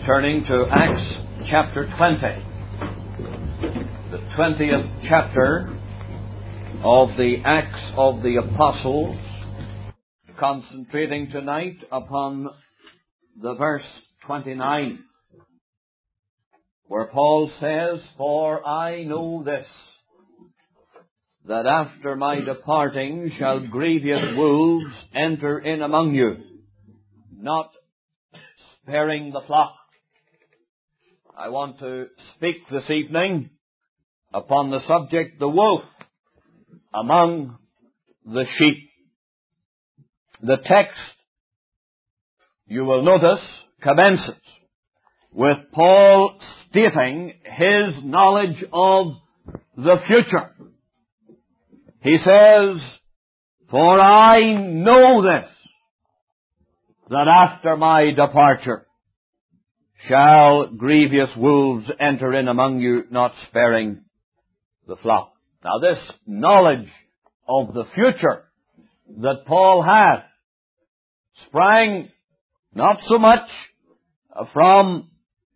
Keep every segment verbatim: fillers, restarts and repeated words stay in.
turning to Acts chapter twenty, the twentieth chapter of the Acts of the Apostles, concentrating tonight upon the verse twenty-nine, where Paul says, "For I know this, that after my departing shall grievous wolves enter in among you, not sparing the flock." I want to speak this evening upon the subject, the wolf among the sheep. The text, you will notice, commences with Paul stating his knowledge of the future. He says, "For I know this, that after my departure shall grievous wolves enter in among you, not sparing the flock." Now this knowledge of the future that Paul had sprang not so much from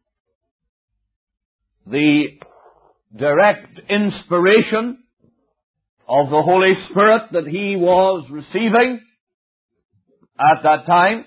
the direct inspiration of the Holy Spirit that he was receiving at that time,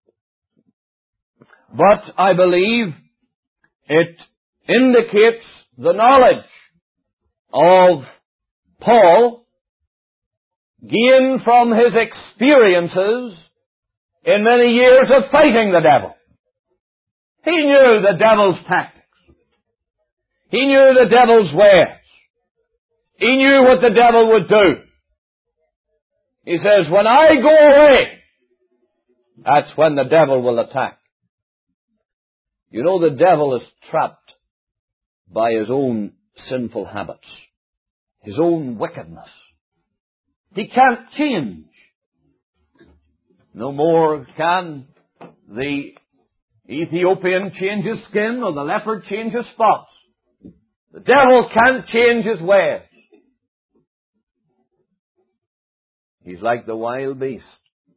but I believe it indicates the knowledge of Paul gained from his experiences in many years of fighting the devil. He knew the devil's tactics. He knew the devil's ways. He knew what the devil would do. He says, "When I go away, that's when the devil will attack." You know, the devil is trapped by his own sinful habits, his own wickedness. He can't change. No more can the Ethiopian change his skin or the leopard change his spots. The devil can't change his ways. He's like the wild beast.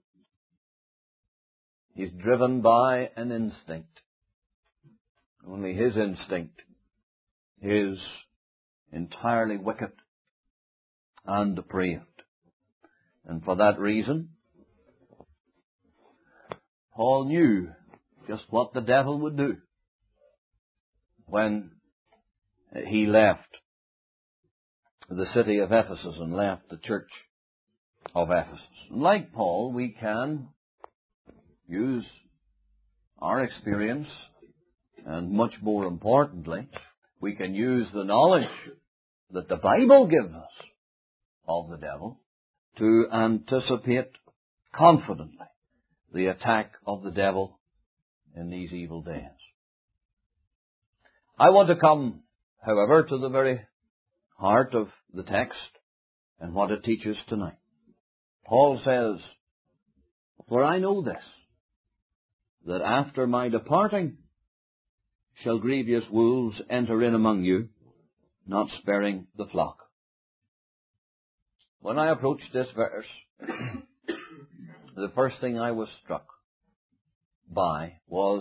He's driven by an instinct. Only his instinct is entirely wicked and depraved. And for that reason, Paul knew just what the devil would do when he left the city of Ephesus and left the church of Ephesus. And like Paul, we can use our experience, and much more importantly, we can use the knowledge that the Bible gives us of the devil to anticipate confidently the attack of the devil in these evil days. I want to come, however, to the very heart of the text and what it teaches tonight. Paul says, "For I know this, that after my departing shall grievous wolves enter in among you, not sparing the flock." When I approached this verse, the first thing I was struck by was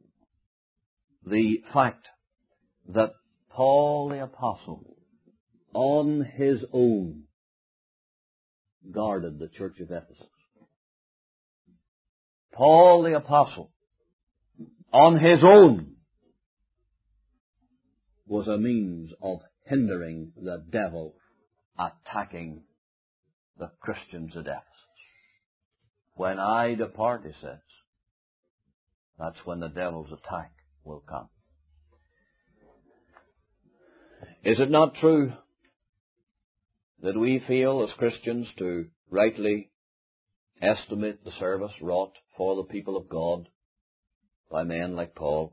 the fact that Paul the Apostle, on his own, guarded the church of Ephesus. Paul the Apostle, on his own, was a means of hindering the devil attacking the Christians at Ephesus. When I depart, he says, that's when the devil's attack will come. Is it not true that we feel as Christians to rightly estimate the service wrought for the people of God by men like Paul?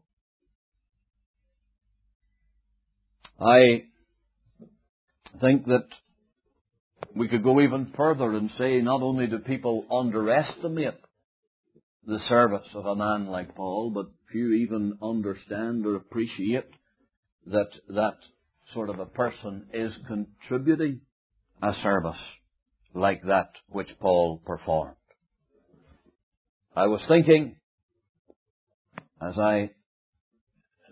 I think that we could go even further and say not only do people underestimate the service of a man like Paul, but few even understand or appreciate that that sort of a person is contributing a service like that which Paul performed. I was thinking, as I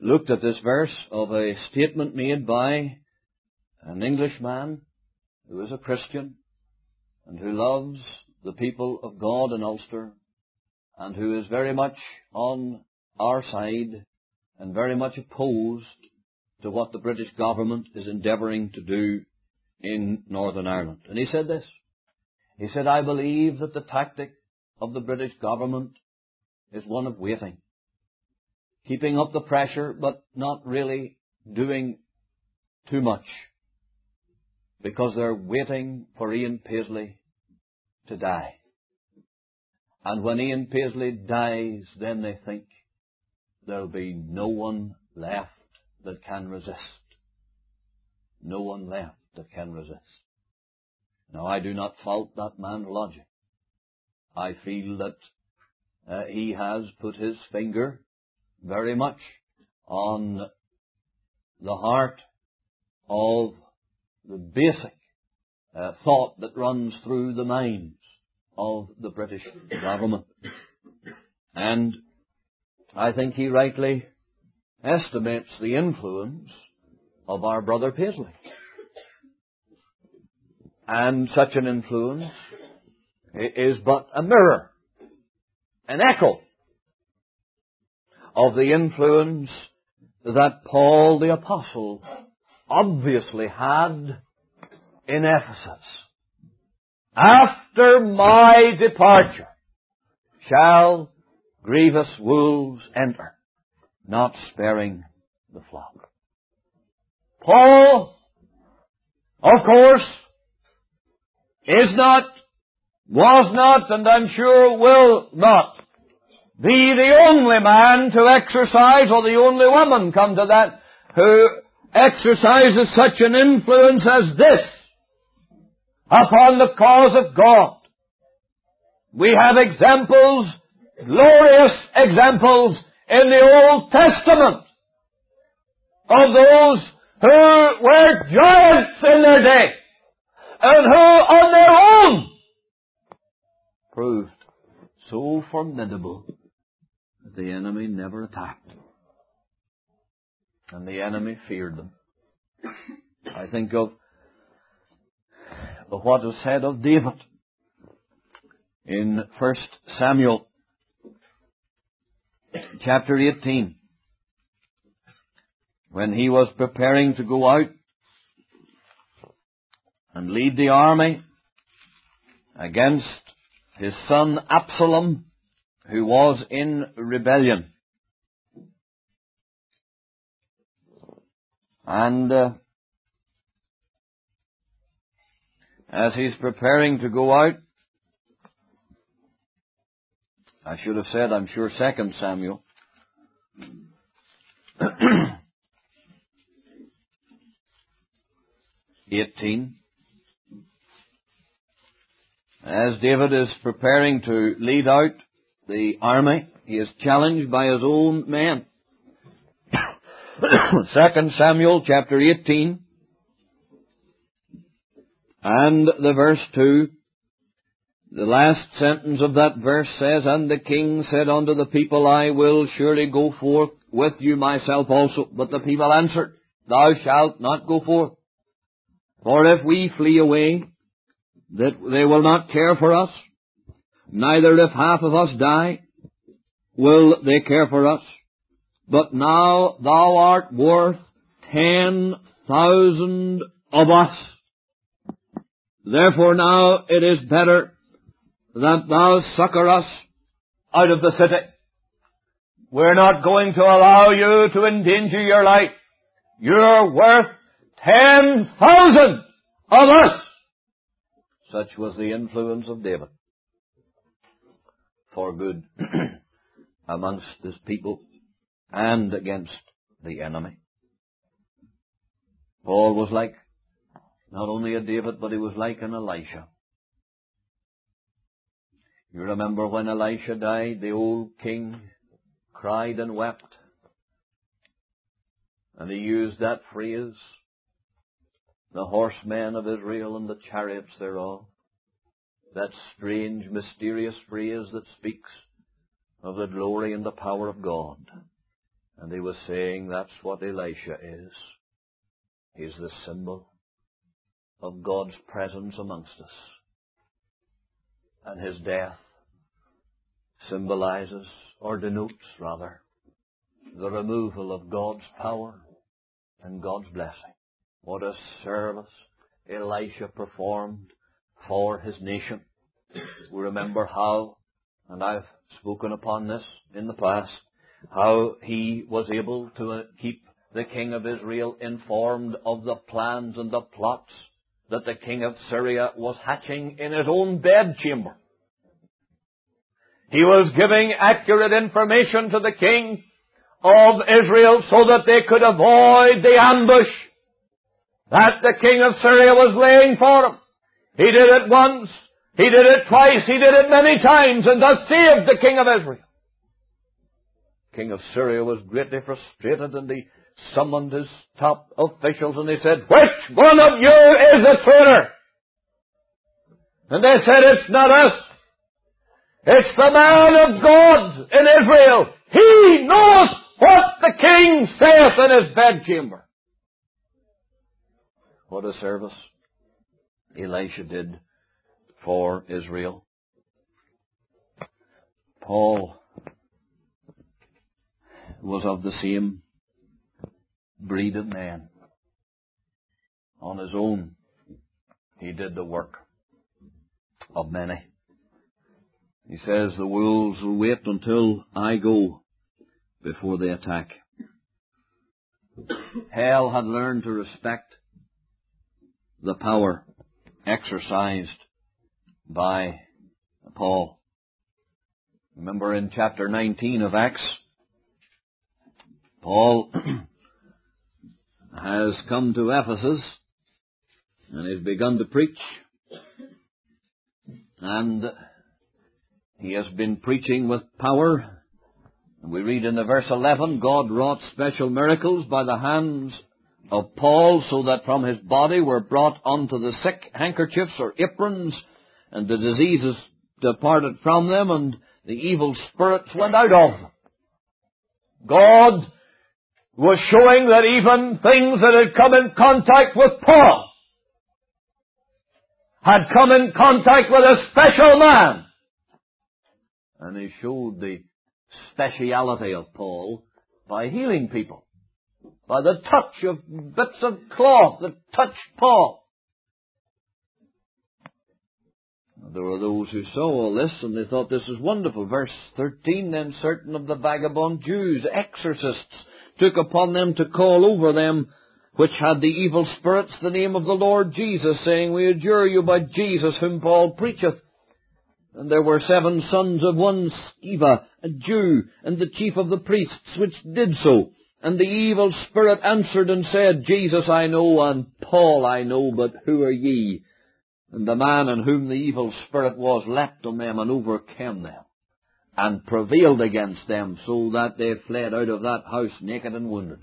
looked at this verse of a statement made by an Englishman who is a Christian and who loves the people of God in Ulster and who is very much on our side and very much opposed to what the British government is endeavouring to do in Northern Ireland. And he said this. He said, I believe that the tactic of the British government is one of waiting, keeping up the pressure but not really doing too much, because they're waiting for Ian Paisley to die. And when Ian Paisley dies, then they think there'll be no one left that can resist. No one left that can resist. Now, I do not fault that man's logic. I feel that uh, he has put his finger very much on the heart of the basic uh, thought that runs through the minds of the British government. And I think he rightly estimates the influence of our brother Paisley. And such an influence is but a mirror, an echo of the influence that Paul the Apostle obviously had in Ephesus. After my departure shall grievous wolves enter, not sparing the flock. Paul, of course, is not, was not, and I'm sure will not be the only man to exercise, or the only woman, come to that, who exercises such an influence as this upon the cause of God. We have examples, glorious examples, in the Old Testament of those who were giants in their day and who on their own proved so formidable that the enemy never attacked. And the enemy feared them. I think of, of what was said of David in First Samuel chapter eighteen, when he was preparing to go out and lead the army against his son Absalom, who was in rebellion. And uh, as he's preparing to go out, I should have said, I'm sure, Second Samuel. eighteen. As David is preparing to lead out the army, he is challenged by his own men. Second Samuel chapter eighteen and the verse two. The last sentence of that verse says, And the king said unto the people, I will surely go forth with you myself also. But the people answered, Thou shalt not go forth. For if we flee away, that they will not care for us, neither if half of us die, will they care for us. But now thou art worth ten thousand of us. Therefore now it is better that thou succor us out of the city. We're not going to allow you to endanger your life. You're worth ten thousand of us. Such was the influence of David for good amongst his people and against the enemy. Paul was like not only a David, but he was like an Elisha. You remember when Elisha died, the old king cried and wept. And he used that phrase, the horsemen of Israel and the chariots thereof. That strange, mysterious phrase that speaks of the glory and the power of God. And he was saying that's what Elisha is. He's the symbol of God's presence amongst us. And his death symbolizes, or denotes rather, the removal of God's power and God's blessing. What a service Elisha performed for his nation. We remember how, and I've spoken upon this in the past, how he was able to keep the king of Israel informed of the plans and the plots that the king of Syria was hatching in his own bedchamber. He was giving accurate information to the king of Israel so that they could avoid the ambush that the king of Syria was laying for them. He did it once, he did it twice, he did it many times, and thus saved the king of Israel. King of Syria was greatly frustrated, and he summoned his top officials and he said, "Which one of you is a traitor?" And they said, "It's not us. It's the man of God in Israel. He knoweth what the king saith in his bedchamber." What a service Elisha did for Israel. Paul was of the same breed of man. On his own, he did the work of many. He says, "The wolves will wait until I go before they attack." Hell had learned to respect the power exercised by Paul. Remember in chapter nineteen of Acts, Paul has come to Ephesus and he's begun to preach. And he has been preaching with power. And we read in the verse eleven, God wrought special miracles by the hands of Paul, so that from his body were brought unto the sick handkerchiefs or aprons, and the diseases departed from them, and the evil spirits went out of them. God was showing that even things that had come in contact with Paul had come in contact with a special man. And he showed the speciality of Paul by healing people, by the touch of bits of cloth that touched Paul. There were those who saw all this and they thought this was wonderful. Verse thirteen, "Then certain of the vagabond Jews, exorcists, took upon them to call over them which had the evil spirits the name of the Lord Jesus, saying, We adjure you by Jesus whom Paul preacheth. And there were seven sons of one Sceva, a Jew, and the chief of the priests, which did so. And the evil spirit answered and said, Jesus I know, and Paul I know, but who are ye? And the man in whom the evil spirit was leapt on them and overcame them, and prevailed against them, so that they fled out of that house naked and wounded.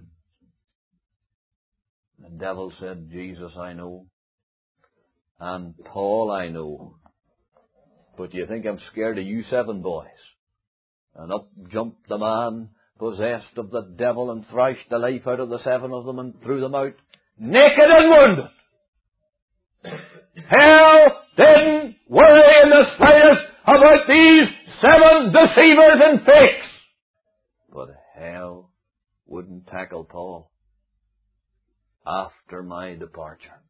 The devil said, Jesus I know, and Paul I know, but do you think I'm scared of you seven boys? And up jumped the man possessed of the devil and thrashed the life out of the seven of them and threw them out naked and wounded. Hell didn't worry in the slightest about these seven deceivers and fakes. But hell wouldn't tackle Paul after my departure.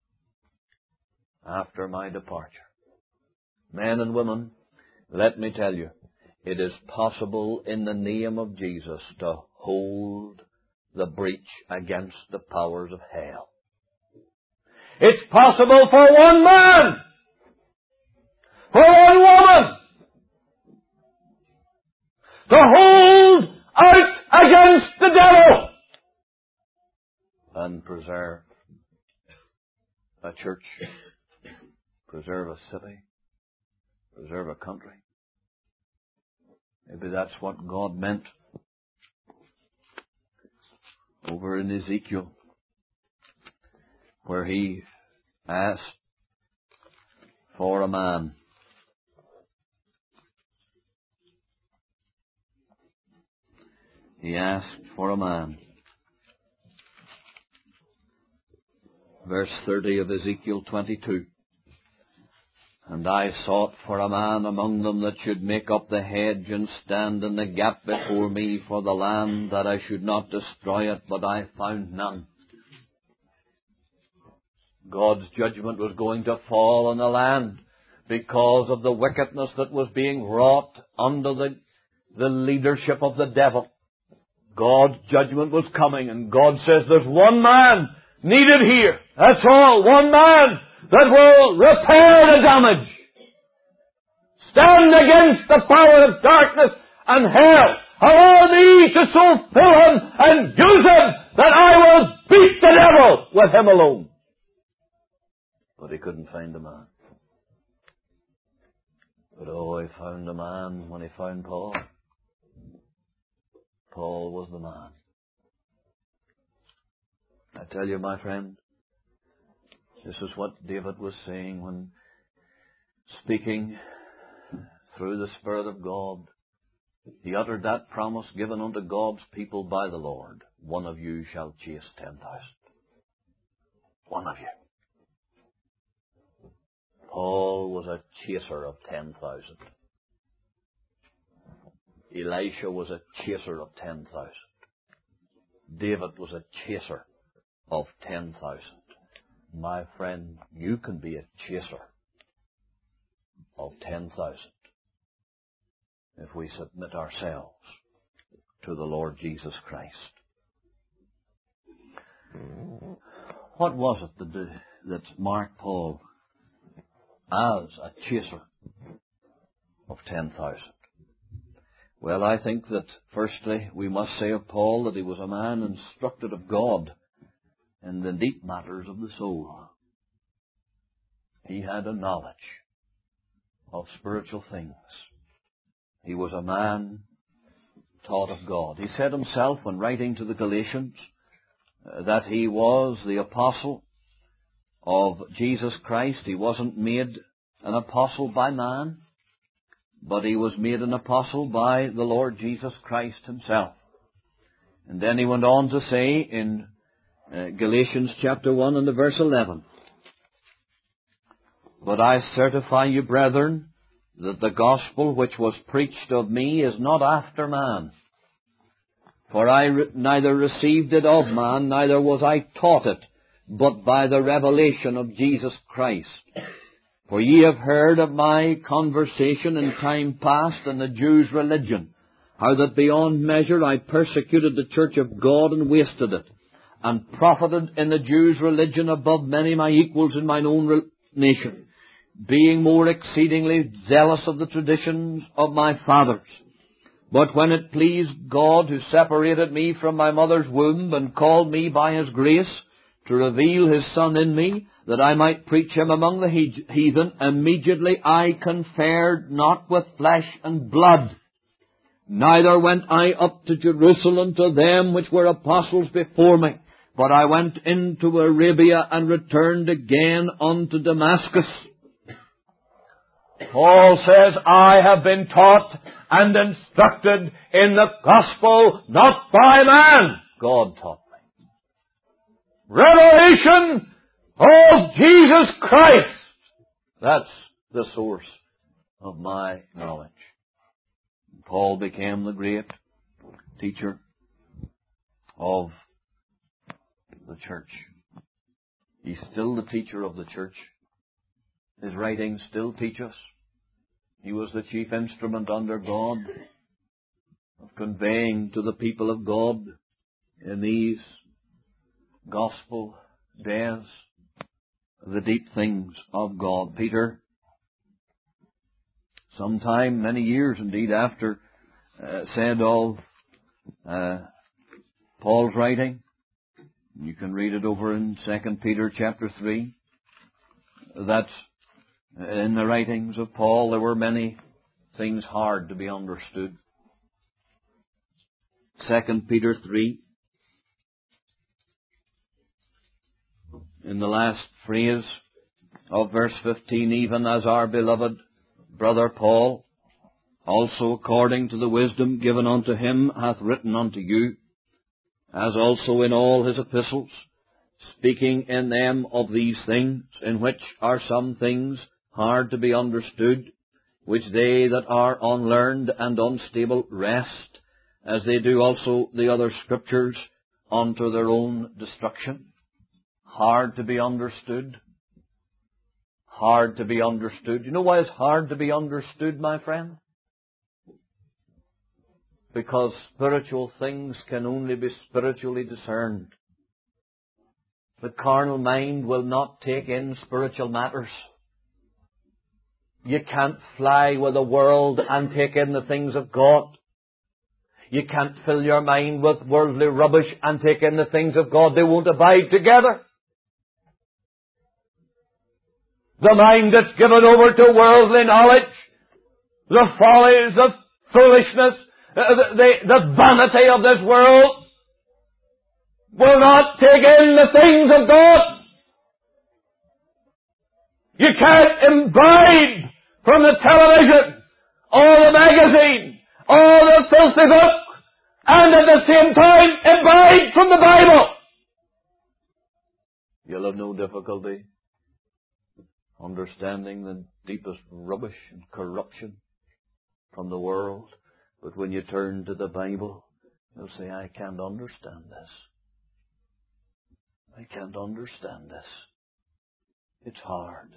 After my departure. Men and women, let me tell you, it is possible in the name of Jesus to hold the breach against the powers of hell. It's possible for one man, for one woman, to hold out against the devil and preserve a church, preserve a city, preserve a country. Maybe that's what God meant over in Ezekiel, where he asked for a man. He asked for a man. Verse thirty of Ezekiel twenty-two. And I sought for a man among them that should make up the hedge and stand in the gap before me for the land, that I should not destroy it, but I found none. God's judgment was going to fall on the land because of the wickedness that was being wrought under the, the leadership of the devil. God's judgment was coming, and God says there's one man needed here. That's all. One man that will repair the damage. Stand against the power of darkness and hell. Allow me to so fill him and use him that I will beat the devil with him alone. But he couldn't find a man. But oh, he found a man when he found Paul. Paul was the man. I tell you, my friend, this is what David was saying when speaking through the Spirit of God. He uttered that promise given unto God's people by the Lord. One of you shall chase ten thousand. One of you. Paul was a chaser of ten thousand. Elisha was a chaser of ten thousand. David was a chaser of ten thousand. My friend, you can be a chaser of ten thousand if we submit ourselves to the Lord Jesus Christ. What was it that, that marked Paul as a chaser of ten thousand? Well, I think that firstly we must say of Paul that he was a man instructed of God in the deep matters of the soul. He had a knowledge of spiritual things. He was a man taught of God. He said himself when writing to the Galatians uh, that he was the apostle of Jesus Christ. He wasn't made an apostle by man, but he was made an apostle by the Lord Jesus Christ himself. And then he went on to say in uh, Galatians chapter one and the verse eleven, But I certify you, brethren, that the gospel which was preached of me is not after man. For I re- neither received it of man, neither was I taught it, but by the revelation of Jesus Christ. For ye have heard of my conversation in time past in the Jews' religion, how that beyond measure I persecuted the church of God and wasted it, and profited in the Jews' religion above many my equals in mine own re- nation, being more exceedingly zealous of the traditions of my fathers. But when it pleased God, who separated me from my mother's womb, and called me by His grace to reveal His Son in me, that I might preach Him among the heathen, immediately I conferred not with flesh and blood. Neither went I up to Jerusalem to them which were apostles before me, but I went into Arabia and returned again unto Damascus. Paul says, I have been taught and instructed in the gospel not by man. God taught me. Revelation of Jesus Christ. That's the source of my knowledge. Paul became the great teacher of the church. He's still the teacher of the church. His writings still teach us. He was the chief instrument under God of conveying to the people of God in these gospel days the deep things of God. Peter, sometime, many years indeed after, uh, said of uh, Paul's writing, you can read it over in Second Peter chapter three, that in the writings of Paul there were many things hard to be understood. Second Peter three, in the last phrase of verse fifteen, even as our beloved brother Paul also according to the wisdom given unto him hath written unto you, as also in all his epistles, speaking in them of these things, in which are some things hard to be understood, which they that are unlearned and unstable wrest, as they do also the other scriptures, unto their own destruction. Hard to be understood. Hard to be understood. You know why it's hard to be understood, my friend? Because spiritual things can only be spiritually discerned. The carnal mind will not take in spiritual matters. You can't fly with the world and take in the things of God. You can't fill your mind with worldly rubbish and take in the things of God. They won't abide together. The mind that's given over to worldly knowledge, the follies of foolishness, the, the, the vanity of this world, will not take in the things of God. You can't imbibe from the television or the magazine or the filthy book and at the same time imbibe from the Bible. You'll have no difficulty understanding the deepest rubbish and corruption from the world. But when you turn to the Bible, you'll say, I can't understand this. I can't understand this. It's hard.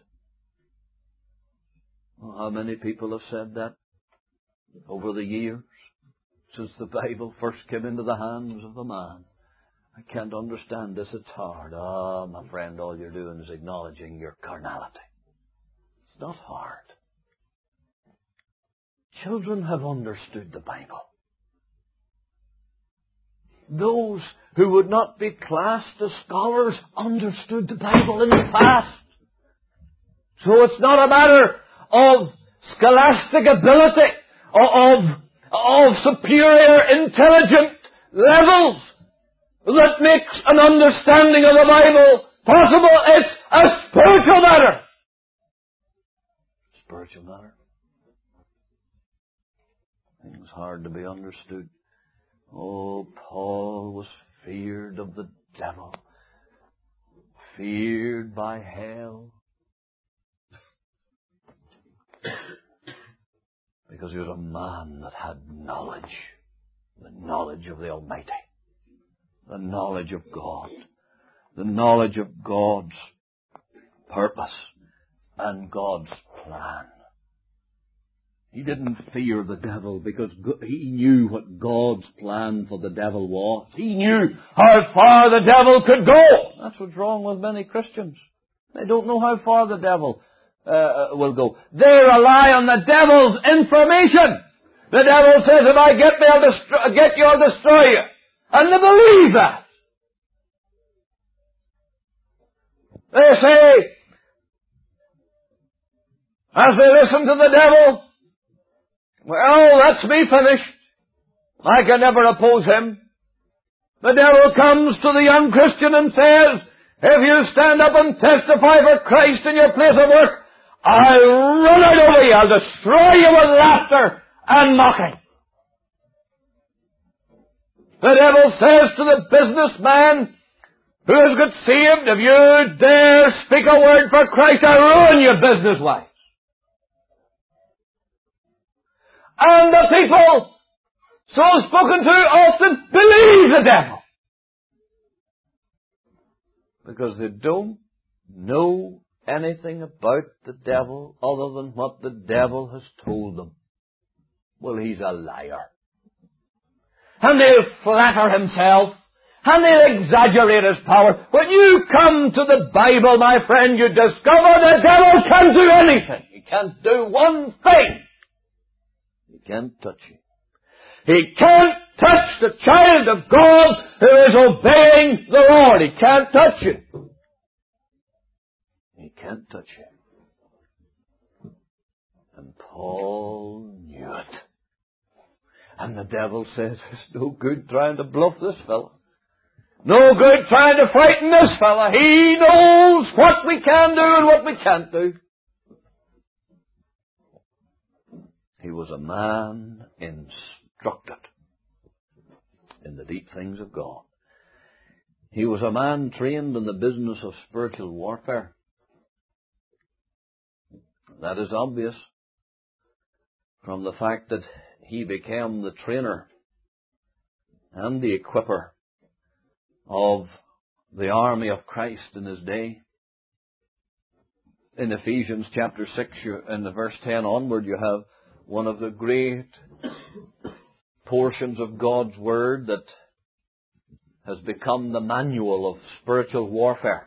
Well, how many people have said that over the years since the Bible first came into the hands of a man? I can't understand this. It's hard. Ah, my friend, all you're doing is acknowledging your carnality. It's not hard. Children have understood the Bible. Those who would not be classed as scholars understood the Bible in the past. So it's not a matter of scholastic ability or of, of superior intelligent levels that makes an understanding of the Bible possible. It's a spiritual matter. Spiritual matter. Things hard to be understood. Oh, Paul was feared of the devil, feared by hell, because he was a man that had knowledge, the knowledge of the Almighty, the knowledge of God, the knowledge of God's purpose and God's plan. He didn't fear the devil because he knew what God's plan for the devil was. He knew how far the devil could go. That's what's wrong with many Christians. They don't know how far the devil uh, will go. They rely on the devil's information. The devil says, if I get me, I'll destroy, get you, I'll destroy you. And they believe that. They say, as they listen to the devil, well, that's me finished. I can never oppose him. The devil comes to the young Christian and says, if you stand up and testify for Christ in your place of work, I'll run out over you. I'll destroy you with laughter and mocking. The devil says to the businessman who has got saved, if you dare speak a word for Christ, I'll ruin your business life. And the people so spoken to often believe the devil. Because they don't know anything about the devil other than what the devil has told them. Well, he's a liar. And he'll flatter himself. And he'll exaggerate his power. When you come to the Bible, my friend, you discover the devil can't do anything. He can't do one thing. He can't touch you. He can't touch the child of God who is obeying the Lord. He can't touch you. He can't touch you. And Paul knew it. And the devil says, it's no good trying to bluff this fellow. No good trying to frighten this fellow. He knows what we can do and what we can't do. He was a man instructed in the deep things of God. He was a man trained in the business of spiritual warfare. That is obvious from the fact that he became the trainer and the equipper of the army of Christ in his day. In Ephesians chapter six, in the verse ten onward, you have one of the great portions of God's Word that has become the manual of spiritual warfare.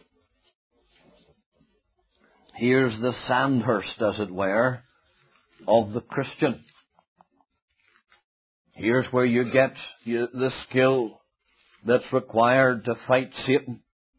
Here's the Sandhurst, as it were, of the Christian. Here's where you get the skill that's required to fight Satan.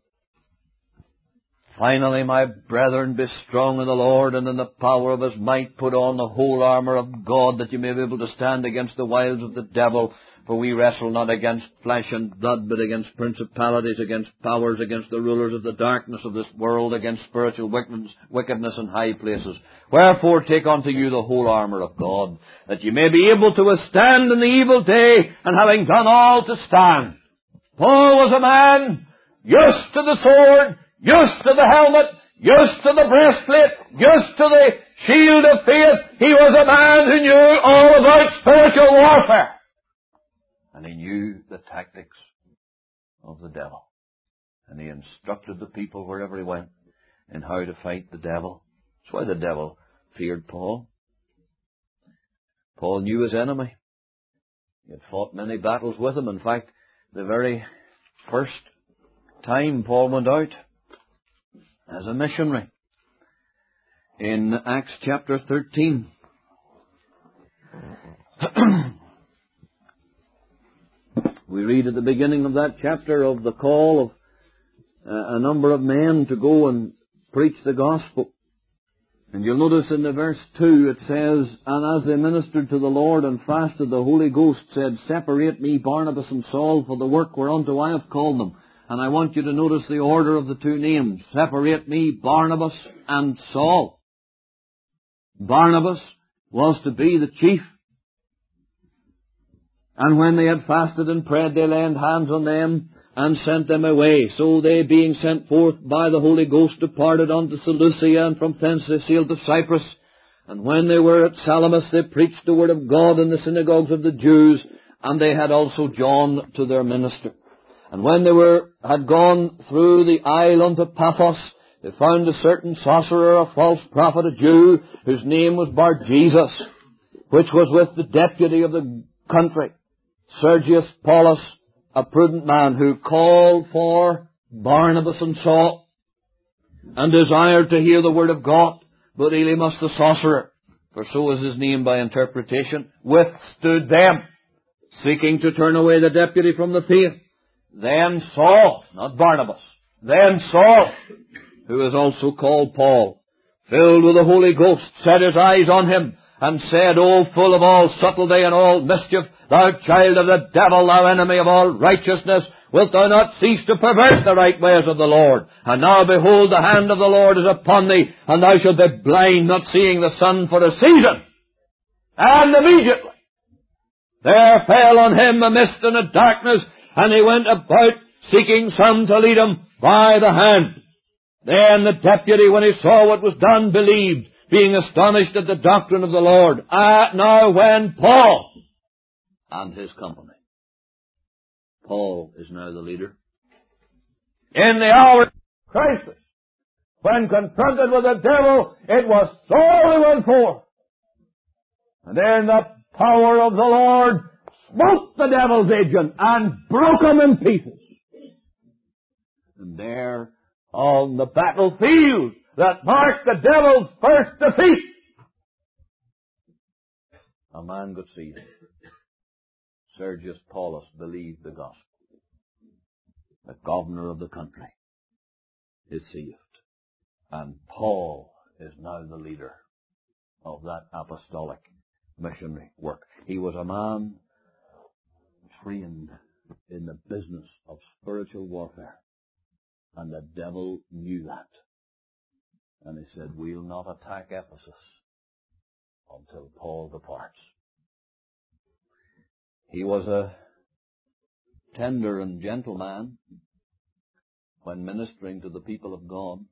Finally, my brethren, be strong in the Lord and in the power of His might. Put on the whole armour of God, that you may be able to stand against the wiles of the devil. For we wrestle not against flesh and blood, but against principalities, against powers, against the rulers of the darkness of this world, against spiritual wickedness in high places. Wherefore take unto you the whole armour of God, that you may be able to withstand in the evil day, and having done all to stand. Paul was a man used to the sword, used to the helmet, used to the breastplate, used to the shield of faith. He was a man who knew all about spiritual warfare. And he knew the tactics of the devil. And he instructed the people wherever he went in how to fight the devil. That's why the devil feared Paul. Paul knew his enemy. He had fought many battles with him. In fact, the very first time Paul went out as a missionary, in Acts chapter thirteen, we read at the beginning of that chapter of the call of uh, a number of men to go and preach the gospel. And you'll notice in the verse two it says, "And as they ministered to the Lord and fasted, the Holy Ghost said, Separate me, Barnabas and Saul, for the work whereunto I have called them." And I want you to notice the order of the two names. Separate me, Barnabas and Saul. Barnabas was to be the chief. And when they had fasted and prayed, they laid hands on them and sent them away. So they, being sent forth by the Holy Ghost, departed unto Seleucia, and from thence they sailed to Cyprus. And when they were at Salamis, they preached the word of God in the synagogues of the Jews, and they had also John to their minister. And when they were had gone through the isle unto Paphos, they found a certain sorcerer, a false prophet, a Jew, whose name was Bar-Jesus, which was with the deputy of the country, Sergius Paulus, a prudent man, who called for Barnabas and Saul, and desired to hear the word of God. But Elymas the sorcerer, for so is his name by interpretation, withstood them, seeking to turn away the deputy from the faith. Then Saul, not Barnabas, then Saul, who is also called Paul, filled with the Holy Ghost, set his eyes on him, and said, O full of all subtlety and all mischief, thou child of the devil, thou enemy of all righteousness, wilt thou not cease to pervert the right ways of the Lord? And now behold, the hand of the Lord is upon thee, and thou shalt be blind, not seeing the sun for a season. And immediately there fell on him a mist and a darkness, and he went about seeking some to lead him by the hand. Then the deputy, when he saw what was done, believed, being astonished at the doctrine of the Lord. Ah, now when Paul and his company, Paul is now the leader, in the hour of crisis, when confronted with the devil, it was Saul who went forth. And then the power of the Lord smote the devil's agent and broke him in pieces. And there, on the battlefield that marked the devil's first defeat, a man got saved. Sergius Paulus believed the gospel. The governor of the country is saved. And Paul is now the leader of that apostolic missionary work. He was a man trained in the business of spiritual warfare. And the devil knew that. And he said, we'll not attack Ephesus until Paul departs. He was a tender and gentle man when ministering to the people of God.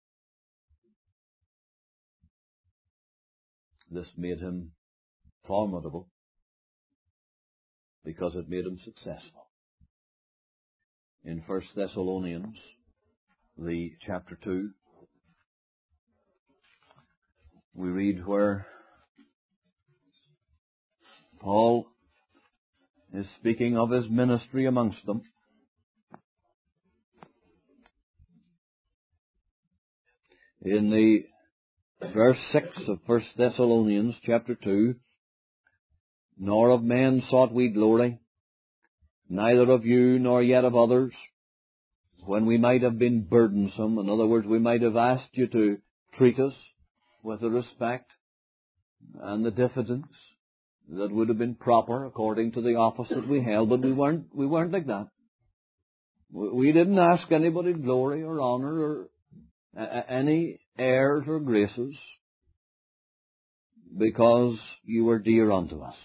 This made him formidable because it made him successful. In First Thessalonians, the chapter two, we read where Paul is speaking of his ministry amongst them. In the verse six of First Thessalonians chapter two, nor of men sought we glory, neither of you nor yet of others, when we might have been burdensome. In other words, we might have asked you to treat us with the respect and the diffidence that would have been proper according to the office that we held, but we weren't, we weren't like that. We didn't ask anybody glory or honor or any airs or graces, because you were dear unto us.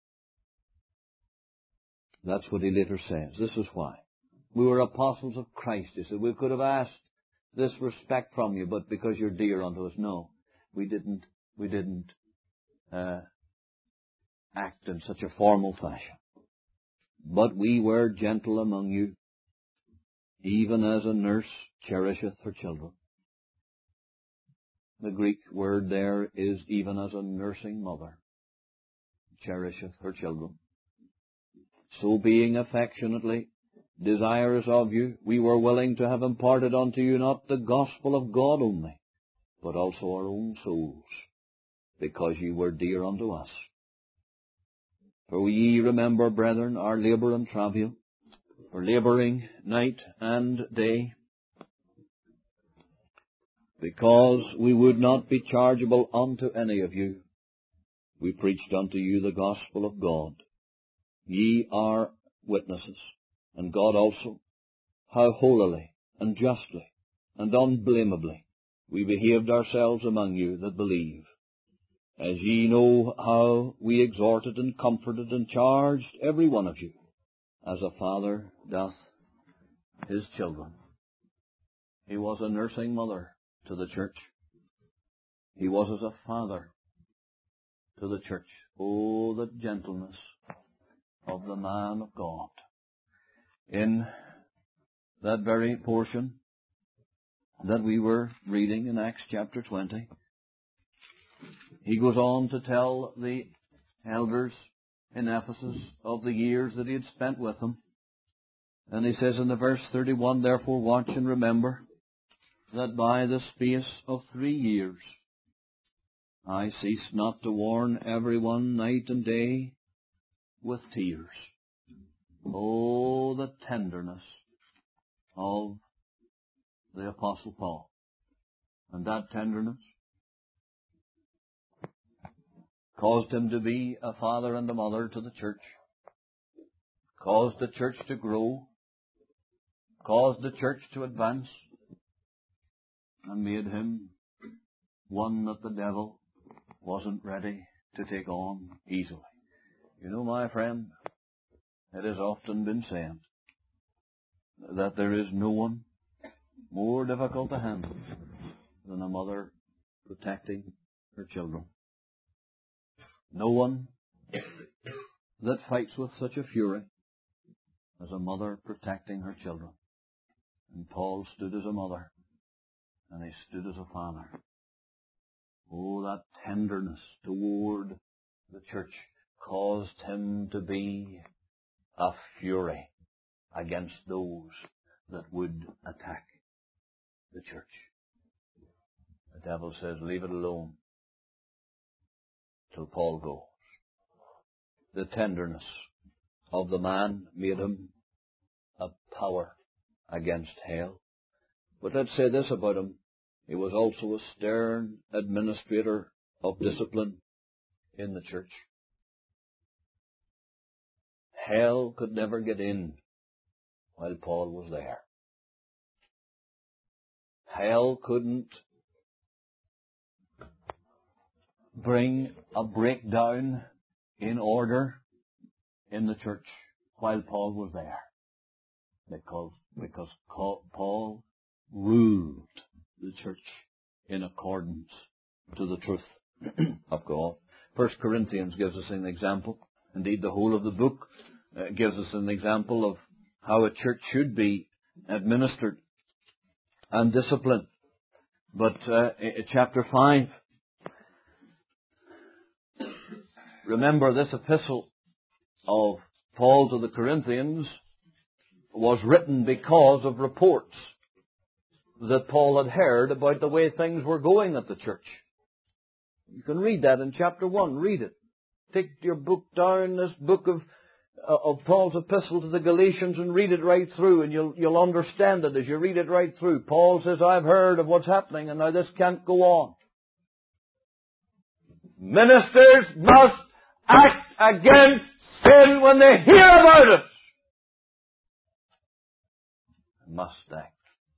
That's what he later says. This is why. We were apostles of Christ. He said, we could have asked this respect from you, but because you're dear unto us. No, we didn't, we didn't uh, act in such a formal fashion. But we were gentle among you, even as a nurse cherisheth her children. The Greek word there is even as a nursing mother cherisheth her children. So being affectionately desirous of you, we were willing to have imparted unto you not the gospel of God only, but also our own souls, because ye were dear unto us. For ye remember, brethren, our labour and travail, our labouring night and day, because we would not be chargeable unto any of you. We preached unto you the gospel of God. Ye are witnesses, and God also, how holily and justly and unblameably we behaved ourselves among you that believe, as ye know how we exhorted and comforted and charged every one of you, as a father doth his children. He was a nursing mother to the church. He was as a father to the church. Oh, the gentleness of the man of God. In that very portion that we were reading in Acts chapter twenty, he goes on to tell the elders in Ephesus of the years that he had spent with them. And he says in the verse thirty-one, therefore watch and remember that by the space of three years I ceased not to warn everyone night and day with tears. Oh, the tenderness of the Apostle Paul. And that tenderness caused him to be a father and a mother to the church, caused the church to grow, caused the church to advance, and made him one that the devil wasn't ready to take on easily. You know, my friend, it has often been said that there is no one more difficult to handle than a mother protecting her children. No one that fights with such a fury as a mother protecting her children. And Paul stood as a mother, and he stood as a father. Oh, that tenderness toward the church caused him to be a fury against those that would attack the church. The devil says, leave it alone till Paul goes. The tenderness of the man made him a power against hell. But let's say this about him. He was also a stern administrator of discipline in the church. Hell could never get in while Paul was there. Hell couldn't bring a breakdown in order in the church while Paul was there. Because, because Paul ruled the church in accordance to the truth of God. First Corinthians gives us an example. Indeed, the whole of the book uh, gives us an example of how a church should be administered and disciplined. But uh, chapter five, remember this epistle of Paul to the Corinthians was written because of reports that Paul had heard about the way things were going at the church. You can read that in chapter one. Read it. Take your book down, this book of uh, of Paul's epistle to the Galatians, and read it right through, and you'll you'll understand it as you read it right through. Paul says, I've heard of what's happening, and now this can't go on. Ministers must act against sin when they hear about it. Must act.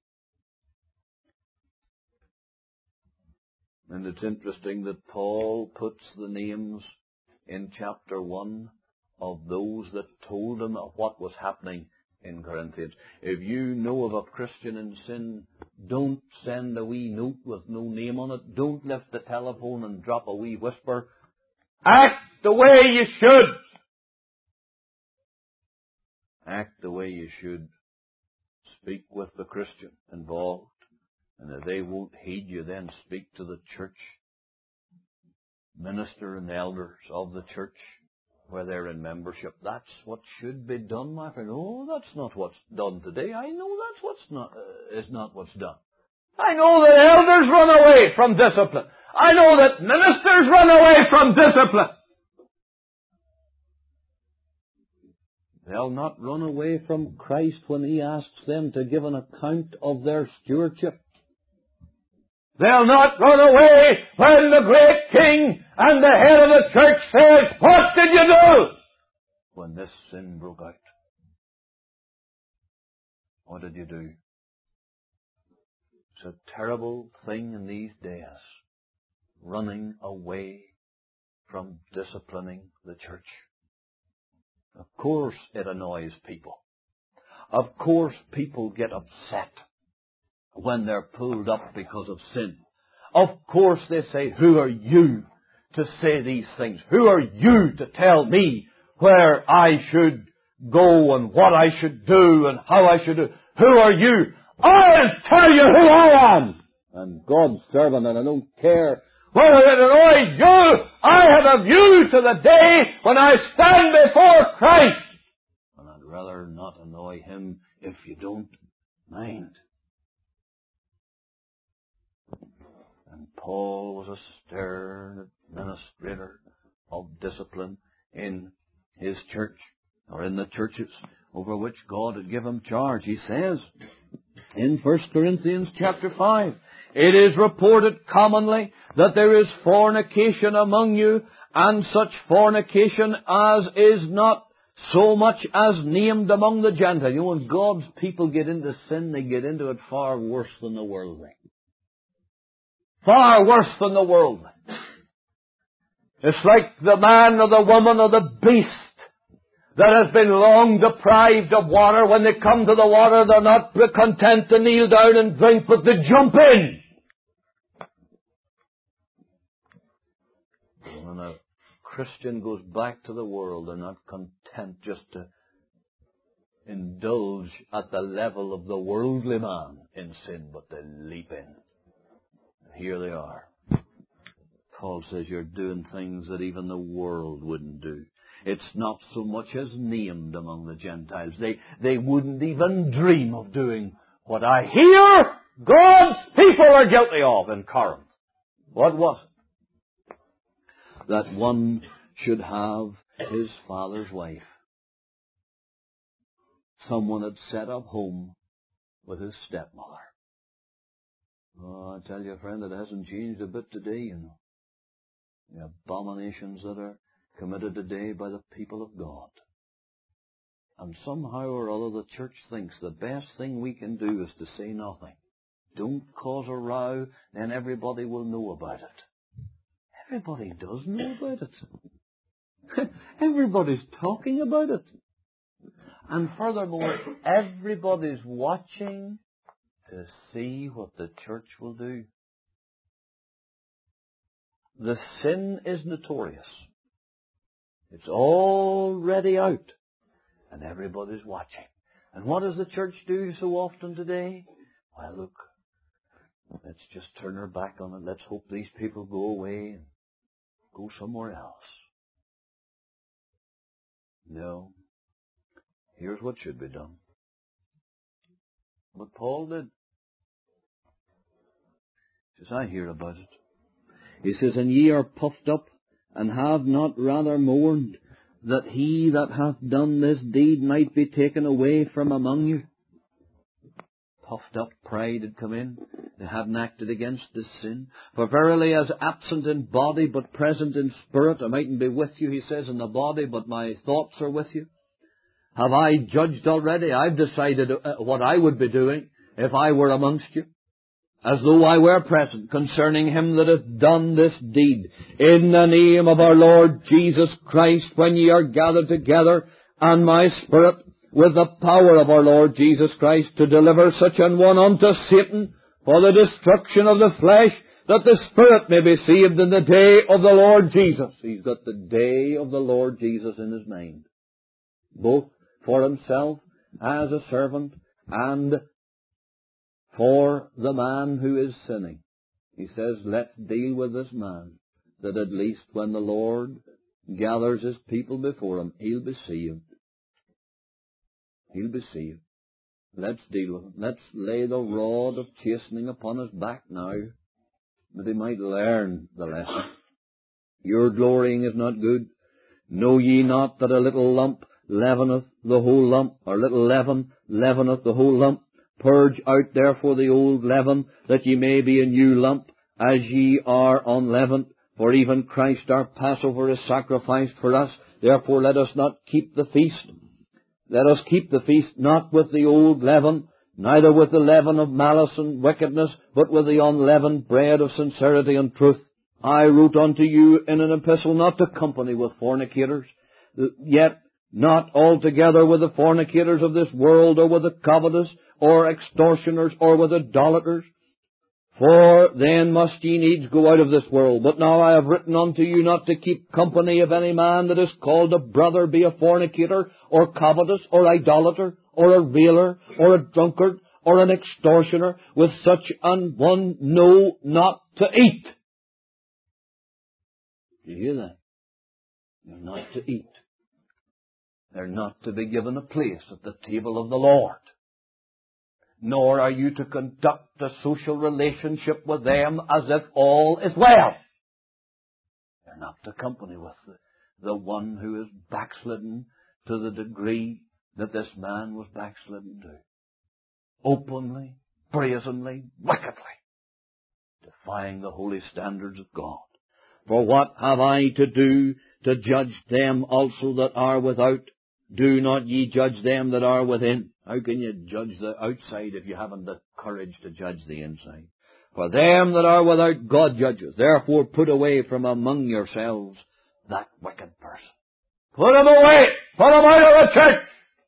And it's interesting that Paul puts the names in chapter one of those that told him of what was happening in Corinthians. If you know of a Christian in sin, don't send a wee note with no name on it. Don't lift the telephone and drop a wee whisper. Act the way you should. Act the way you should. Speak with the Christian involved. And if they won't heed you, then speak to the church, minister and elders of the church where they're in membership. That's what should be done, my friend. Oh, that's not what's done today. I know that's what's not uh, is not what's done. I know that elders run away from discipline. I know that ministers run away from discipline. They'll not run away from Christ when He asks them to give an account of their stewardship. They'll not run away when the great King and the head of the church says, what did you do when this sin broke out? What did you do? It's a terrible thing in these days, running away from disciplining the church. Of course it annoys people. Of course people get upset when they're pulled up because of sin. Of course they say, who are you to say these things? Who are you to tell me where I should go and what I should do and how I should do? Who are you? I'll tell you who I am. I'm God's servant, and I don't care whether it annoys you. I have a view to the day when I stand before Christ. And I'd rather not annoy Him if you don't mind. And Paul was a stern administrator of discipline in his church, or in the churches over which God had given him charge. He says in First Corinthians chapter five, it is reported commonly that there is fornication among you, and such fornication as is not so much as named among the Gentiles. You know, when God's people get into sin, they get into it far worse than the worldly. Far worse than the worldly. It's like the man or the woman or the beast that has been long deprived of water. When they come to the water, they're not content to kneel down and drink, but they jump in. When a Christian goes back to the world, they're not content just to indulge at the level of the worldly man in sin, but they leap in. And here they are. Paul says you're doing things that even the world wouldn't do. It's not so much as named among the Gentiles. They, they wouldn't even dream of doing what I hear God's people are guilty of in Corinth. What was it? That one should have his father's wife. Someone had set up home with his stepmother. Oh, I tell you, friend, it hasn't changed a bit today, you know. The abominations that are committed today by the people of God. And somehow or other the church thinks the best thing we can do is to say nothing. Don't cause a row, then everybody will know about it. Everybody does know about it. Everybody's talking about it. And furthermore, everybody's watching to see what the church will do. The sin is notorious. It's already out. And everybody's watching. And what does the church do so often today? Well, look, let's just turn our back on it. Let's hope these people go away and go somewhere else. No. Here's what should be done. What Paul did. He says, I hear about it. He says, and ye are puffed up, and have not rather mourned, that he that hath done this deed might be taken away from among you. Puffed up, pride had come in. They hadn't acted against this sin. For verily, as absent in body, but present in spirit, I mightn't be with you, he says, in the body, but my thoughts are with you. Have I judged already? I've decided what I would be doing if I were amongst you, as though I were present, concerning him that hath done this deed. In the name of our Lord Jesus Christ, when ye are gathered together, and my spirit, with the power of our Lord Jesus Christ, to deliver such an one unto Satan, for the destruction of the flesh, that the spirit may be saved in the day of the Lord Jesus. He's got the day of the Lord Jesus in his mind, both for himself as a servant and for the man who is sinning. He says, let's deal with this man, that at least when the Lord gathers his people before him, he'll be saved. He'll be saved. Let's deal with him. Let's lay the rod of chastening upon his back now, that he might learn the lesson. Your glorying is not good. Know ye not that a little lump leaveneth the whole lump, or little leaven leaveneth the whole lump? Purge out therefore the old leaven, that ye may be a new lump, as ye are unleavened. For even Christ our Passover is sacrificed for us. Therefore let us not keep the feast. Let us keep the feast not with the old leaven, neither with the leaven of malice and wickedness, but with the unleavened bread of sincerity and truth. I wrote unto you in an epistle not to company with fornicators, yet not altogether with the fornicators of this world, or with the covetous, or extortioners, or with idolaters. For then must ye needs go out of this world. But now I have written unto you not to keep company of any man that is called a brother, be a fornicator, or covetous, or idolater, or a railer, or a drunkard, or an extortioner. With such an one know not to eat. You hear that? They're not to eat. They're not to be given a place at the table of the Lord. Nor are you to conduct a social relationship with them as if all is well. They're not to company with the, the one who is backslidden to the degree that this man was backslidden to. Openly, brazenly, wickedly, defying the holy standards of God. For what have I to do to judge them also that are without? Do not ye judge them that are within. How can you judge the outside if you haven't the courage to judge the inside? For them that are without God judges. Therefore put away from among yourselves that wicked person. Put him away! Put him out of the church!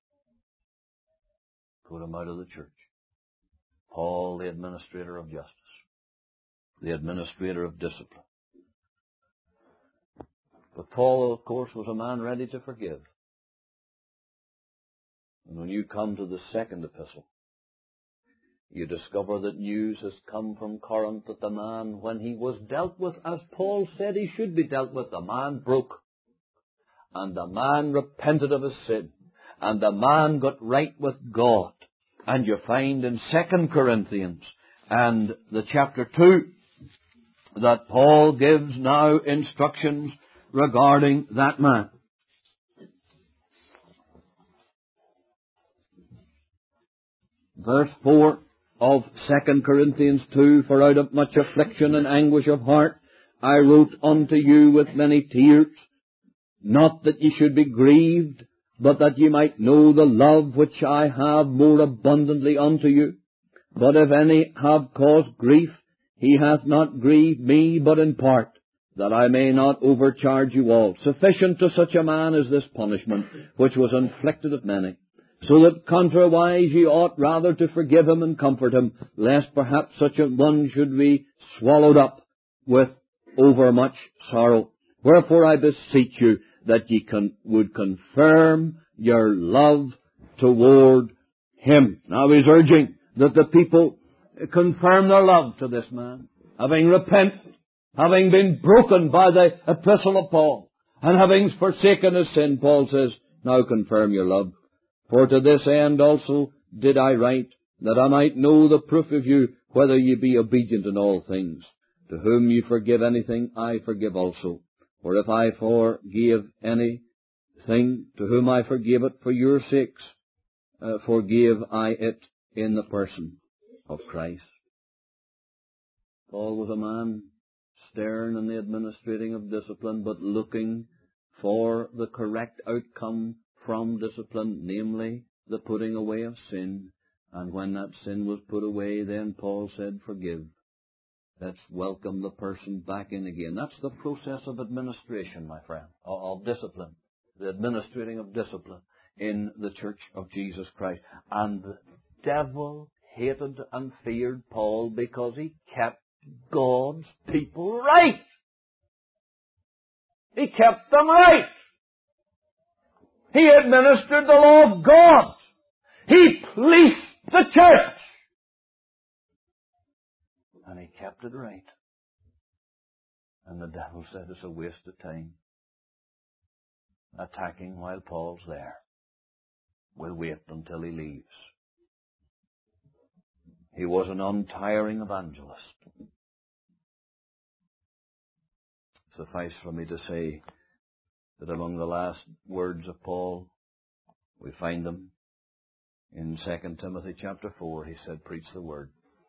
Put him out of the church. Paul, the administrator of justice. The administrator of discipline. But Paul, of course, was a man ready to forgive. And when you come to the second epistle, you discover that news has come from Corinth that the man, when he was dealt with, as Paul said he should be dealt with, the man broke. And the man repented of his sin. And the man got right with God. And you find in Second Corinthians and the chapter two that Paul gives now instructions regarding that man. Verse four of Second Corinthians two, for out of much affliction and anguish of heart I wrote unto you with many tears, not that ye should be grieved, but that ye might know the love which I have more abundantly unto you. But if any have caused grief, he hath not grieved me, but in part. that I may not overcharge you all. Sufficient to such a man is this punishment, which was inflicted of many, so that contrariwise ye ought rather to forgive him and comfort him, lest perhaps such a one should be swallowed up with overmuch sorrow. Wherefore I beseech you that ye con- would confirm your love toward him. Now he's urging that the people confirm their love to this man, having repented, having been broken by the epistle of Paul, and having forsaken his sin. Paul says, now confirm your love. For to this end also did I write, that I might know the proof of you, whether ye be obedient in all things. To whom ye forgive anything, I forgive also. For if I forgive anything, to whom I forgive it for your sakes, uh, forgive I it in the person of Christ. Paul was a man stern in the administrating of discipline, but looking for the correct outcome from discipline, namely the putting away of sin. And when that sin was put away, then Paul said, forgive. Let's welcome the person back in again. That's the process of administration, my friend, of discipline, the administrating of discipline in the Church of Jesus Christ. And the devil hated and feared Paul because he kept God's people right. He kept them right. He administered the law of God. He policed the church. And he kept it right. And the devil said it's a waste of time attacking while Paul's there. We'll wait until he leaves. He was an untiring evangelist. Suffice for me to say that among the last words of Paul, we find them in Second Timothy chapter four. He said, preach the word.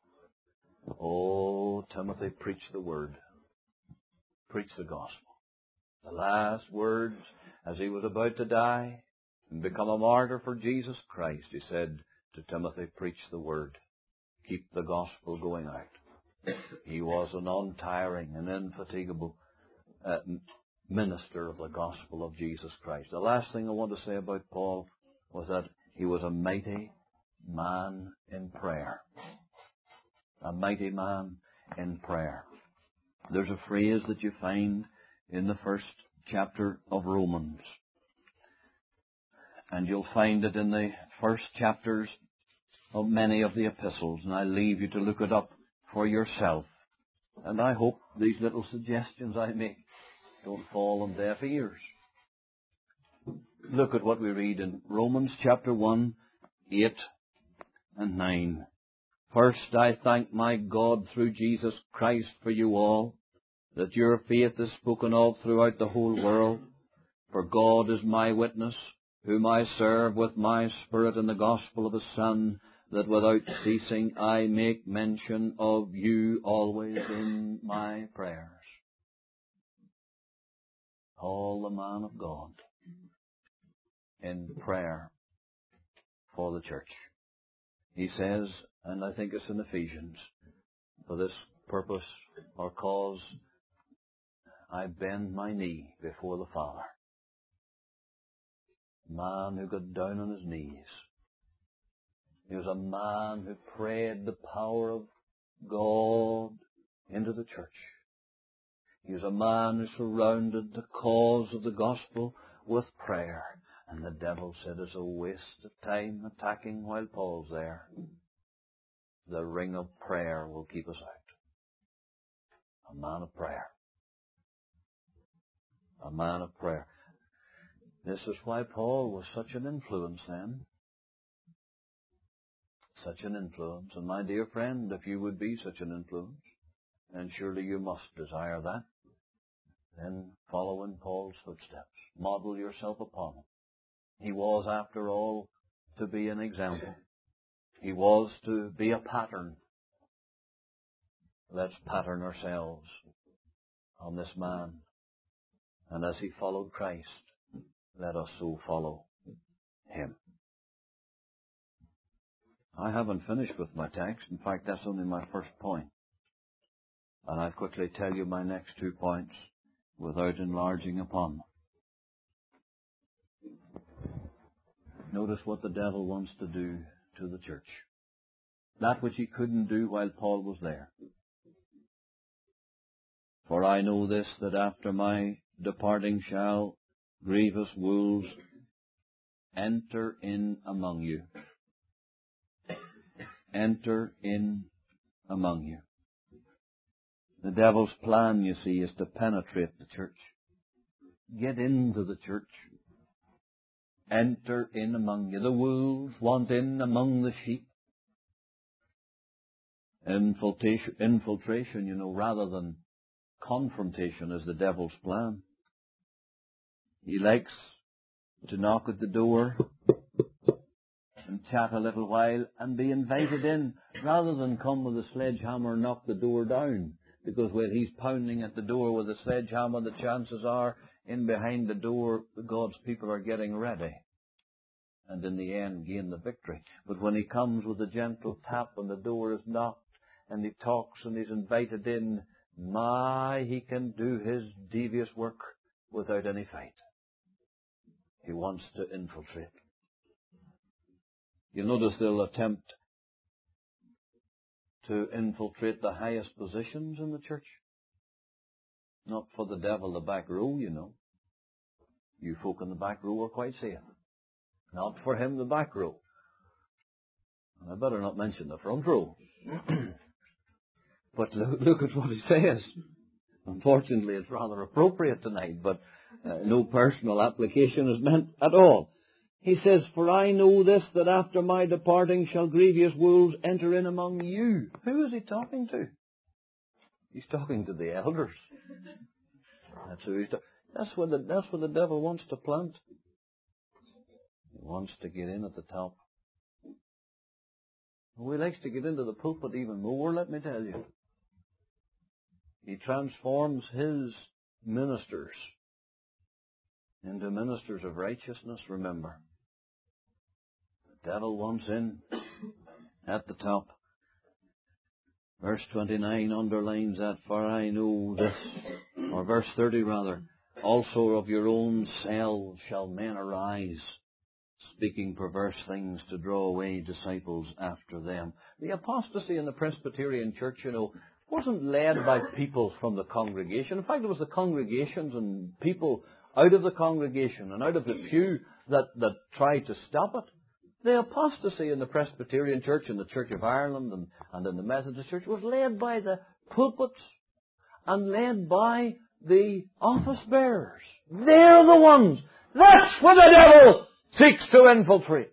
Oh, Timothy, preach the word. Preach the gospel. The last words as he was about to die and become a martyr for Jesus Christ, he said to Timothy, preach the word. Keep the gospel going out. He was an untiring and infatigable uh, minister of the gospel of Jesus Christ. The last thing I want to say about Paul was that he was a mighty man in prayer. A mighty man in prayer. There's a phrase that you find in the first chapter of Romans. And you'll find it in the first chapters of many of the epistles. And I leave you to look it up for yourself. And I hope these little suggestions I make don't fall on deaf ears. Look at what we read in Romans chapter one, eight and nine. First, I thank my God through Jesus Christ for you all, that your faith is spoken of throughout the whole world. For God is my witness, whom I serve with my spirit in the gospel of His Son, that without ceasing I make mention of you always in my prayers. Paul, the man of God, in prayer for the church. He says, and I think it's in Ephesians, for this purpose or cause I bend my knee before the Father. A man who got down on his knees. He was a man who prayed the power of God into the church. He was a man who surrounded the cause of the gospel with prayer. And the devil said it's a waste of time attacking while Paul's there. The ring of prayer will keep us out. A man of prayer. A man of prayer. This is why Paul was such an influence then. Such an influence. And my dear friend, if you would be such an influence, and surely you must desire that, then follow in Paul's footsteps. Model yourself upon him. He was, after all, to be an example. He was to be a pattern. Let's pattern ourselves on this man. And as he followed Christ, let us so follow him. I haven't finished with my text. In fact, that's only my first point. And I'll quickly tell you my next two points. without enlarging upon them. Notice what the devil wants to do to the church. That which he couldn't do while Paul was there. For I know this, that after my departing shall grievous wolves enter in among you. Enter in among you. The devil's plan, you see, is to penetrate the church. Get into the church. Enter in among you. The wolves want in among the sheep. Infiltration, infiltration, you know, rather than confrontation is the devil's plan. He likes to knock at the door and chat a little while and be invited in, rather than come with a sledgehammer and knock the door down. Because when he's pounding at the door with a sledgehammer, the chances are in behind the door God's people are getting ready, and in the end gain the victory. But when he comes with a gentle tap and the door is knocked and he talks and he's invited in, my, he can do his devious work without any fight. He wants to infiltrate. You'll notice they'll attempt to infiltrate the highest positions in the church. Not for the devil the back row, you know. You folk in the back row are quite safe. Not for him the back row. And I better not mention the front row. But look, look at what he says. Unfortunately, it's rather appropriate tonight, but uh, no personal application is meant at all. He says, for I know this, that after my departing shall grievous wolves enter in among you. Who is he talking to? He's talking to the elders. That's who he's talking. That's what the, that's what the devil wants to plant. He wants to get in at the top. Oh, he likes to get into the pulpit even more, let me tell you. He transforms his ministers into ministers of righteousness, remember. The devil wants in at the top. Verse twenty-nine underlines that, for I know this, or verse thirty rather, also of your own selves shall men arise, speaking perverse things to draw away disciples after them. The apostasy in the Presbyterian Church, you know, wasn't led by people from the congregation. In fact, it was the congregations and people out of the congregation and out of the pew that, that tried to stop it. The apostasy in the Presbyterian Church, in the Church of Ireland and, and in the Methodist Church was led by the pulpits and led by the office bearers. They're the ones. That's where the devil seeks to infiltrate.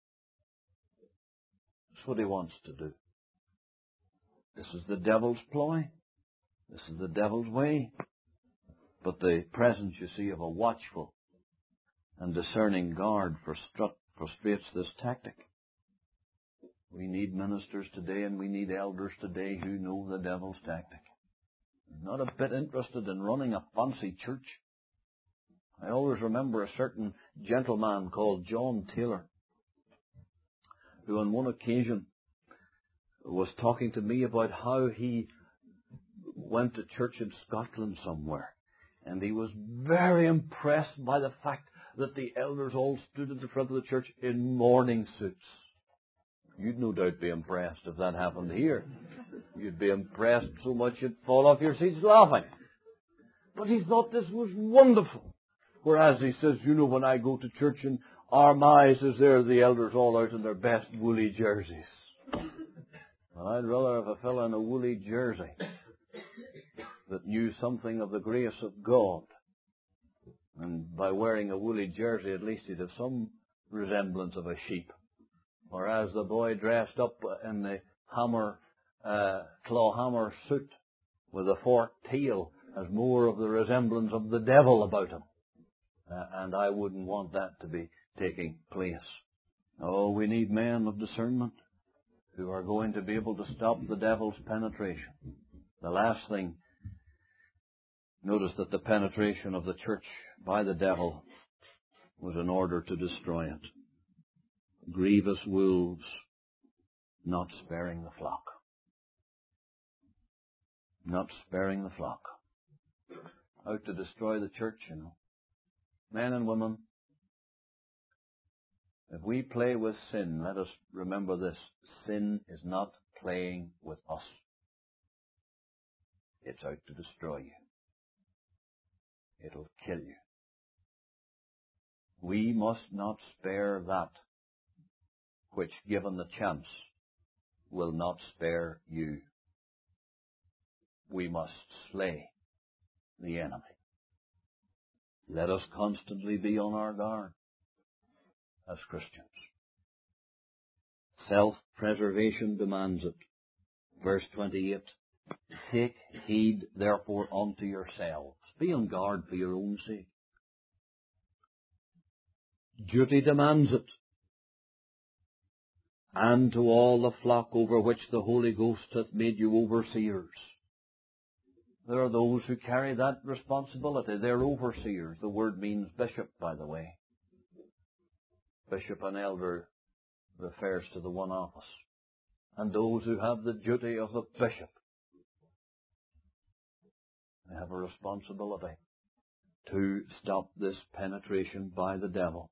That's what he wants to do. This is the devil's ploy. This is the devil's way. But the presence, you see, of a watchful and discerning guard frustrates this tactic. We need ministers today and we need elders today who know the devil's tactic. Not a bit interested in running a fancy church. I always remember a certain gentleman called John Taylor, who on one occasion was talking to me about how he went to church in Scotland somewhere. And he was very impressed by the fact that the elders all stood at the front of the church in morning suits. You'd no doubt be impressed if that happened here. You'd be impressed so much you'd fall off your seats laughing. But he thought this was wonderful. Whereas he says, you know, when I go to church in Armagh, says there the elders all out in their best woolly jerseys. Well, I'd rather have a fellow in a woolly jersey that knew something of the grace of God. And by wearing a woolly jersey, at least he'd have some resemblance of a sheep. Whereas the boy dressed up in the hammer, uh, claw hammer suit with a forked tail has more of the resemblance of the devil about him. Uh, and I wouldn't want that to be taking place. Oh, we need men of discernment who are going to be able to stop the devil's penetration. The last thing, notice that the penetration of the church by the devil was in order to destroy it. Grievous wolves, not sparing the flock. Not sparing the flock. out to destroy the church, you know. Men and women, if we play with sin, let us remember this. Sin is not playing with us. It's out to destroy you. It'll kill you. We must not spare that which, given the chance, will not spare you. We must slay the enemy. Let us constantly be on our guard as Christians. Self-preservation demands it. Verse twenty-eight, take heed therefore unto yourselves. Be on guard for your own sake. Duty demands it. And to all the flock over which the Holy Ghost hath made you overseers. There are those who carry that responsibility. They're overseers. The word means bishop, by the way. Bishop and elder refers to the one office. And those who have the duty of a bishop, they have a responsibility to stop this penetration by the devil.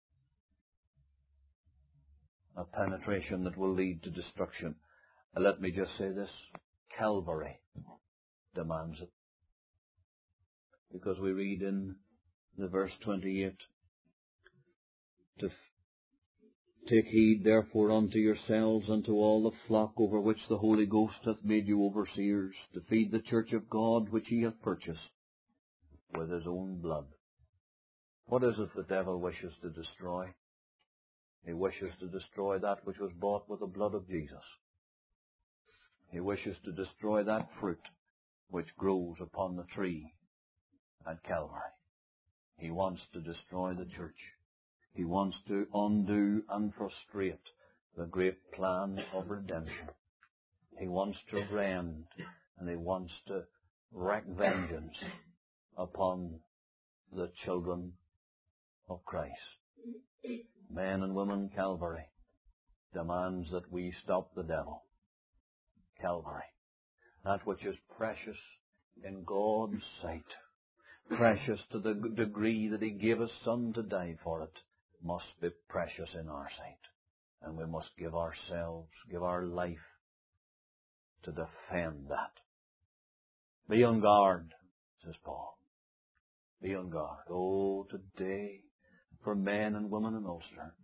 A penetration that will lead to destruction. Uh, let me just say this. Calvary demands it. Because we read in the verse twenty-eight, to take heed therefore unto yourselves and to all the flock over which the Holy Ghost hath made you overseers, to feed the church of God which he hath purchased with his own blood. What is it the devil wishes to destroy? He wishes to destroy that which was bought with the blood of Jesus. He wishes to destroy that fruit which grows upon the tree at Calvary. He wants to destroy the church. He wants to undo and frustrate the great plan of redemption. He wants to rend and he wants to wreak vengeance upon the children of Christ. Men and women, Calvary demands that we stop the devil. Calvary, that which is precious in God's sight, precious to the degree that he gave his Son to die for it, must be precious in our sight. And we must give ourselves, give our life to defend that. Be on guard, says Paul. Be on guard. Oh, today, for men and women in Ulster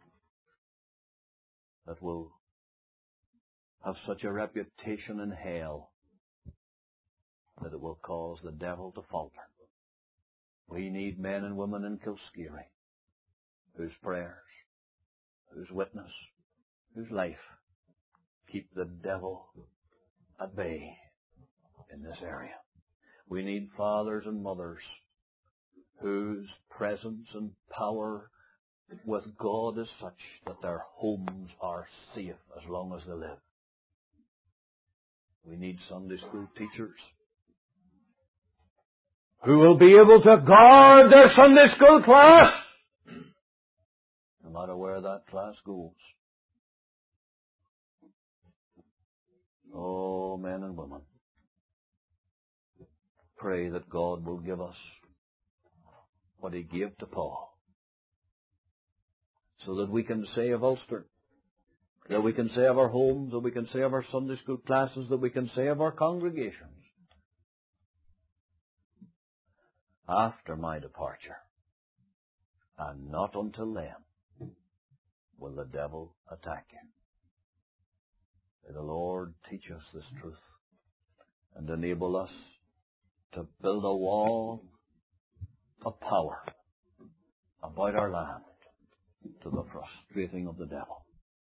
that will have such a reputation in hell that it will cause the devil to falter. We need men and women in Kilskeery whose prayers, whose witness, whose life keep the devil at bay in this area. We need fathers and mothers whose presence and power with God is such that their homes are safe as long as they live. We need Sunday school teachers who will be able to guard their Sunday school class, no matter where that class goes. Oh, men and women, pray that God will give us what he gave to Paul, so that we can say of Ulster, that we can say of our homes, that we can say of our Sunday school classes, that we can say of our congregations, after my departure, and not until then, will the devil attack you. May the Lord teach us this truth and enable us to build a wall of power about our land to the frustrating of the devil.